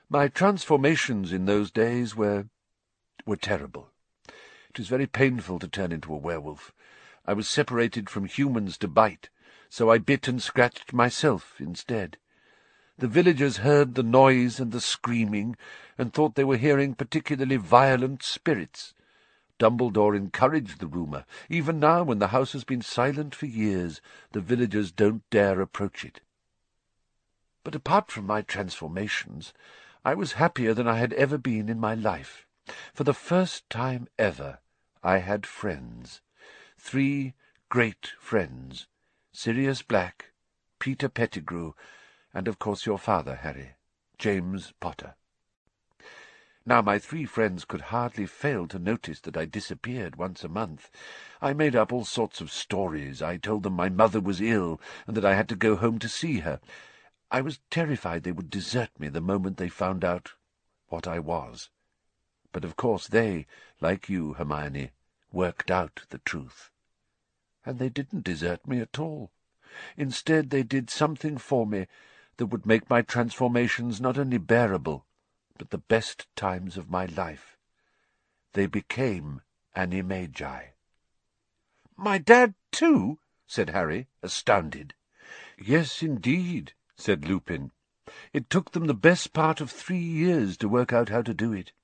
My transformations in those days were terrible. It was very painful to turn into a werewolf. I was separated from humans to bite, so I bit and scratched myself instead. The villagers heard the noise and the screaming, and thought they were hearing particularly violent spirits. Dumbledore encouraged the rumour. Even now, when the house has been silent for years, the villagers don't dare approach it. But apart from my transformations, I was happier than I had ever been in my life. For the first time ever, I had friends. 3 great friends. Sirius Black, Peter Pettigrew, and of course your father, Harry, James Potter. Now my 3 friends could hardly fail to notice that I disappeared once a month. I made up all sorts of stories. I told them my mother was ill, and that I had to go home to see her. I was terrified they would desert me the moment they found out what I was. But of course they, like you, Hermione, worked out the truth. And they didn't desert me at all. Instead, they did something for me that would make my transformations not only bearable, but the best times of my life. They became Animagi. "My dad, too?" said Harry, astounded. "Yes, indeed," said Lupin. "It took them the best part of 3 years to work out how to do it.